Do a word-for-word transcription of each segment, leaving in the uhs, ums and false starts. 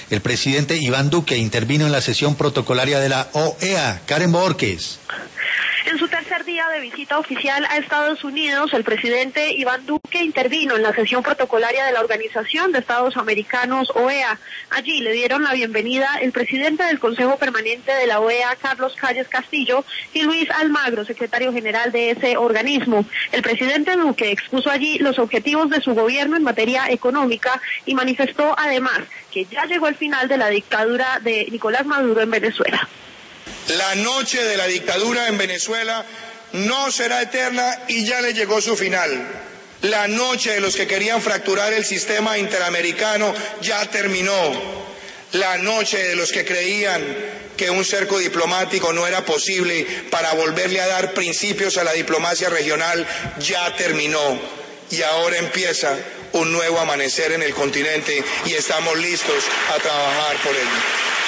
El presidente Iván Duque intervino en la sesión protocolaria de la O E A. Karen Borges. En su tercer día de visita oficial a Estados Unidos, el presidente Iván Duque intervino en la sesión protocolaria de la Organización de Estados Americanos, O E A. Allí le dieron la bienvenida el presidente del Consejo Permanente de la O E A, Carlos Calles Castillo, y Luis Almagro, secretario general de ese organismo. El presidente Duque expuso allí los objetivos de su gobierno en materia económica y manifestó además que ya llegó el final de la dictadura de Nicolás Maduro en Venezuela. La noche de la dictadura en Venezuela no será eterna y ya le llegó su final. La noche de los que querían fracturar el sistema interamericano ya terminó. La noche de los que creían que un cerco diplomático no era posible para volverle a dar principios a la diplomacia regional ya terminó. Y ahora empieza un nuevo amanecer en el continente y estamos listos a trabajar por ello.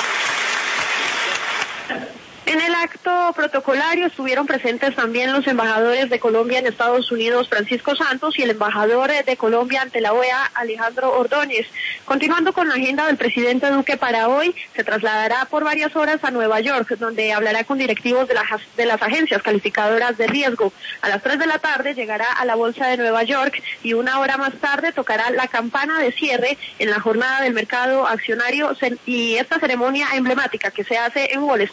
En el acto protocolario estuvieron presentes también los embajadores de Colombia en Estados Unidos, Francisco Santos, y el embajador de Colombia ante la O E A, Alejandro Ordóñez. Continuando con la agenda del presidente Duque para hoy, se trasladará por varias horas a Nueva York, donde hablará con directivos de las, de las agencias calificadoras de riesgo. A las tres de la tarde llegará a la Bolsa de Nueva York y una hora más tarde tocará la campana de cierre en la jornada del mercado accionario y esta ceremonia emblemática que se hace en Wall Street.